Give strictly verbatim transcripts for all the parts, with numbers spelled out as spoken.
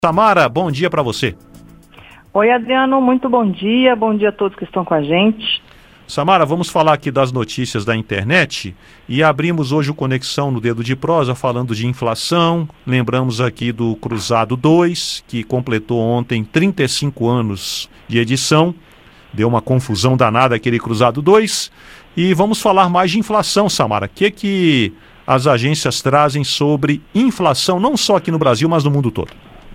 Samara, bom dia para você. Oi, Adriano, muito bom dia. Bom dia a todos que estão com a gente. Samara, vamos falar aqui das notícias da internet e abrimos hoje o Conexão no Dedo de Prosa falando de inflação. Lembramos aqui do Cruzado dois, que completou ontem trinta e cinco anos de edição. Deu uma confusão danada aquele Cruzado dois. E vamos falar mais de inflação, Samara. O que que as agências trazem sobre inflação, não só aqui no Brasil, mas no mundo todo?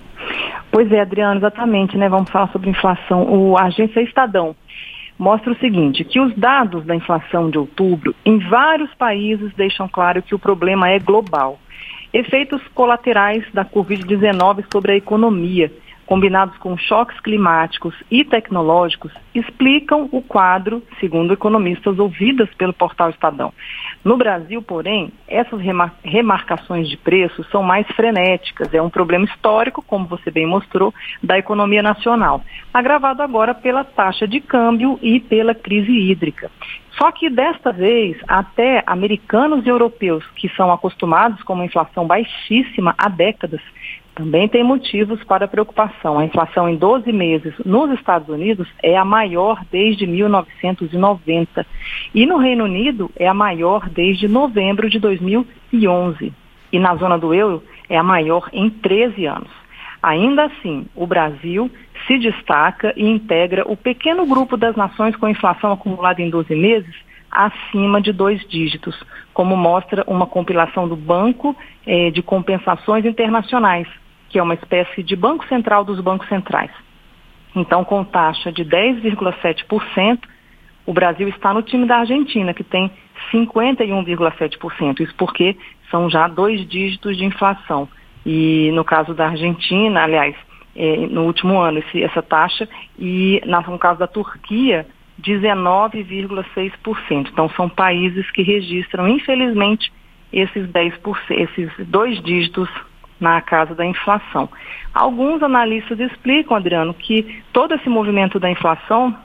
Pois é, Adriano, exatamente, né? Vamos falar sobre inflação. O, a agência Estadão mostra o seguinte, que os dados da inflação de outubro em vários países deixam claro que o problema é global. Efeitos colaterais da covid dezenove sobre a economia, combinados com choques climáticos e tecnológicos, explicam o quadro, segundo economistas ouvidas pelo portal Estadão. No Brasil, porém, essas remar- remarcações de preços são mais frenéticas. É um problema histórico, como você bem mostrou, da economia nacional, agravado agora pela taxa de câmbio e pela crise hídrica. Só que desta vez, até americanos e europeus, que são acostumados com uma inflação baixíssima há décadas, também tem motivos para preocupação. A inflação em doze meses nos Estados Unidos é a maior desde mil novecentos e noventa e no Reino Unido é a maior desde novembro de dois mil e onze. E na zona do euro é a maior em treze anos. Ainda assim, o Brasil se destaca e integra o pequeno grupo das nações com inflação acumulada em doze meses acima de dois dígitos, como mostra uma compilação do Banco eh, de Compensações Internacionais, que é uma espécie de banco central dos bancos centrais. Então, com taxa de dez vírgula sete por cento, o Brasil está no time da Argentina, que tem cinquenta e um vírgula sete por cento. Isso porque são já dois dígitos de inflação. E no caso da Argentina, aliás, é, no último ano, esse, essa taxa, e no caso da Turquia, dezenove vírgula seis por cento. Então, são países que registram, infelizmente, esses dez por cento, esses dois dígitos na casa da inflação. Alguns analistas explicam, Adriano, que todo esse movimento da inflação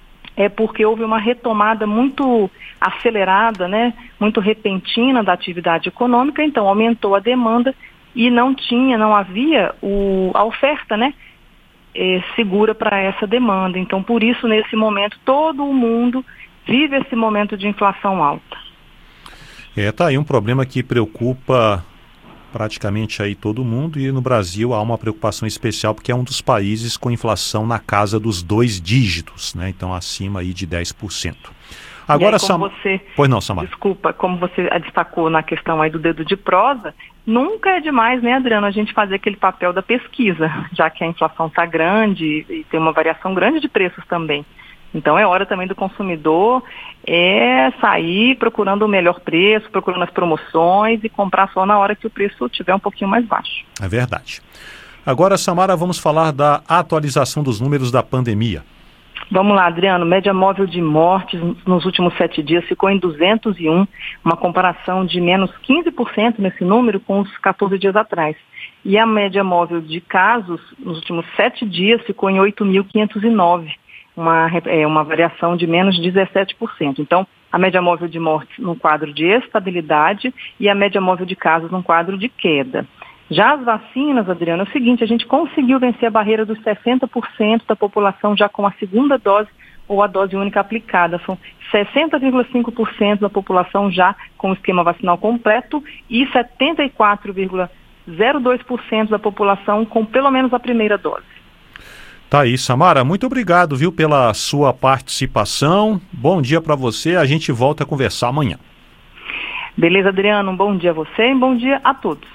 é porque houve uma retomada muito acelerada, né, muito repentina da atividade econômica, então aumentou a demanda e não tinha, não havia o, a oferta, né, é, segura para essa demanda. Então, por isso, nesse momento, todo o mundo vive esse momento de inflação alta. É, tá aí um problema que preocupa praticamente aí todo mundo, e no Brasil há uma preocupação especial porque é um dos países com inflação na casa dos dois dígitos, né? Então acima aí de dez por cento. Agora, aí, como Sam... você, pois não, Samara. Desculpa, como você destacou na questão aí do dedo de prosa, nunca é demais, né, Adriano, a gente fazer aquele papel da pesquisa, já que a inflação está grande e tem uma variação grande de preços também. Então é hora também do consumidor é sair procurando o melhor preço, procurando as promoções e comprar só na hora que o preço estiver um pouquinho mais baixo. É verdade. Agora, Samara, vamos falar da atualização dos números da pandemia. Vamos lá, Adriano. Média móvel de mortes nos últimos sete dias ficou em duzentos e um, uma comparação de menos quinze por cento nesse número com os quatorze dias atrás. E a média móvel de casos nos últimos sete dias ficou em oito mil quinhentos e nove. Uma, é, uma variação de menos dezessete por cento. Então, a média móvel de mortes num quadro de estabilidade e a média móvel de casos num quadro de queda. Já as vacinas, Adriano, é o seguinte, a gente conseguiu vencer a barreira dos sessenta por cento da população já com a segunda dose ou a dose única aplicada. São sessenta vírgula cinco por cento da população já com o esquema vacinal completo e setenta e quatro vírgula zero dois por cento da população com pelo menos a primeira dose. Tá aí, Samara, muito obrigado, viu, pela sua participação. Bom dia para você, a gente volta a conversar amanhã. Beleza, Adriano, um bom dia a você e um bom dia a todos.